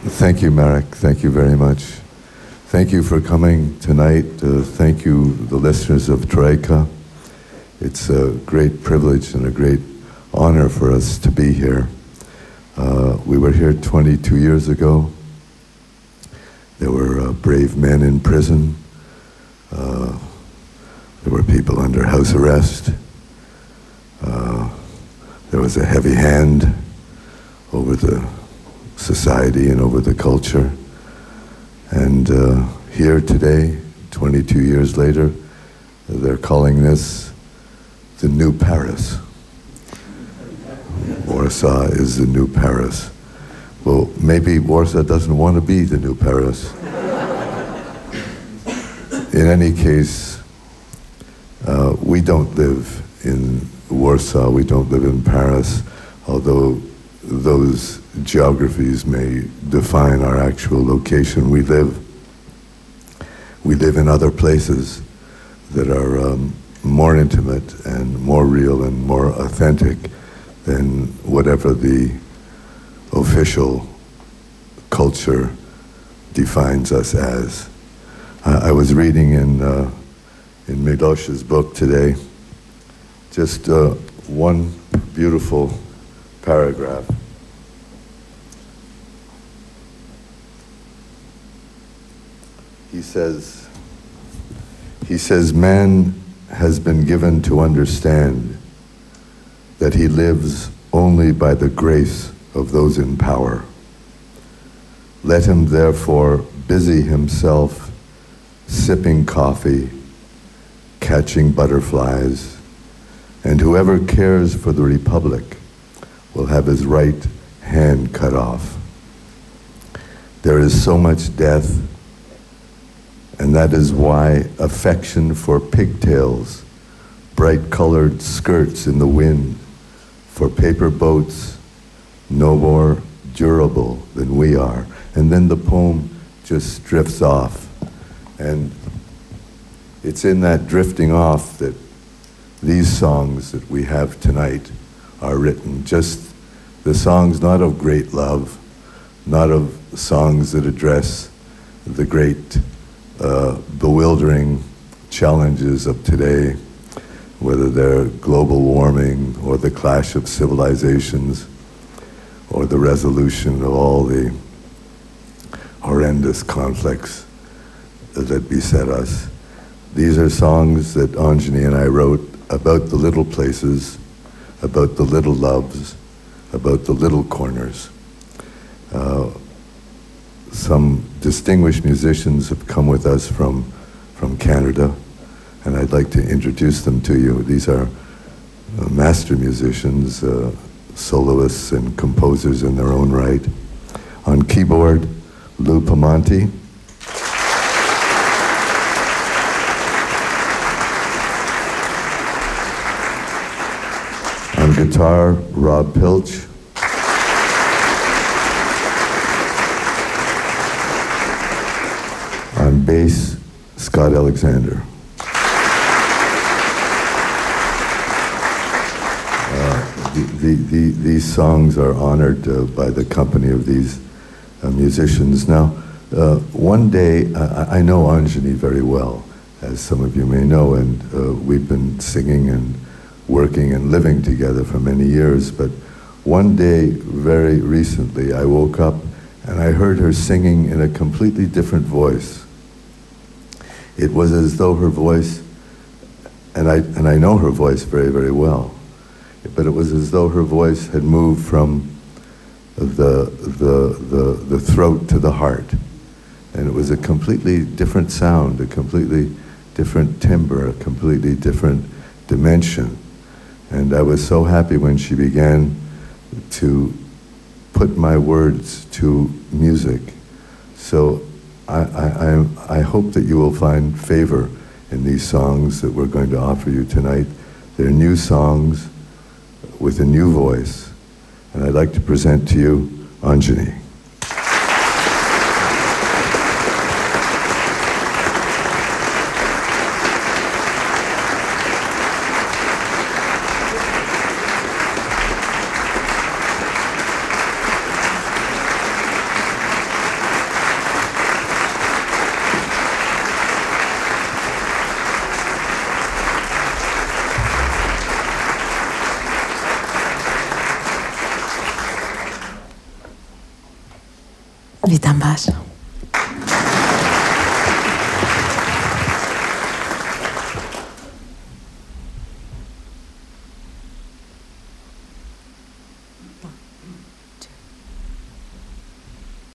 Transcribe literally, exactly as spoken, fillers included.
Thank you, Marek. Thank you very much. Thank you for coming tonight. Uh, thank you, the listeners of Troika. It's a great privilege and a great honor for us to be here. Uh, we were here twenty-two years ago. There were uh, brave men in prison. Uh, there were people under house arrest. Uh, there was a heavy hand over the society and over the culture. And uh, here today, twenty-two years later, they're calling this the new Paris. Warsaw is the new Paris. Well, maybe Warsaw doesn't want to be the new Paris. In any case, uh, we don't live in Warsaw, we don't live in Paris, although those geographies may define our actual location. We live, we live in other places that are um, more intimate and more real and more authentic than whatever the official culture defines us as. I, I was reading in uh, in Milosz's book today, just uh, one beautiful paragraph. He says, he says, man has been given to understand that he lives only by the grace of those in power. Let him therefore busy himself sipping coffee, catching butterflies, and whoever cares for the Republic will have his right hand cut off. There is so much death, and that is why affection for pigtails, bright-colored skirts in the wind, for paper boats, no more durable than we are. And then the poem just drifts off. And it's in that drifting off that these songs that we have tonight are written. Just the songs not of great love, not of songs that address the great uh, bewildering challenges of today, whether they're global warming or the clash of civilizations or the resolution of all the horrendous conflicts that beset us. These are songs that Anjani and I wrote about the little places, about the little loves, about the little corners. Uh, some distinguished musicians have come with us from, from Canada, and I'd like to introduce them to you. These are uh, master musicians, uh, soloists and composers in their own right. On keyboard, Lou Pamonti. On guitar, Rob Pilch. On bass, Scott Alexander. Uh, the, the, the, these songs are honored uh, by the company of these uh, musicians. Now, uh, one day, I, I know Anjani very well, as some of you may know, and uh, we've been singing and working and living together for many years, but one day, very recently, I woke up and I heard her singing in a completely different voice. It was as though her voice, and I, and I know her voice very, very well, but it was as though her voice had moved from the, the, the, the throat to the heart. And it was a completely different sound, a completely different timbre, a completely different dimension. And I was so happy when she began to put my words to music. So I, I, I hope that you will find favor in these songs that we're going to offer you tonight. They're new songs with a new voice. And I'd like to present to you Anjani. Witam Was.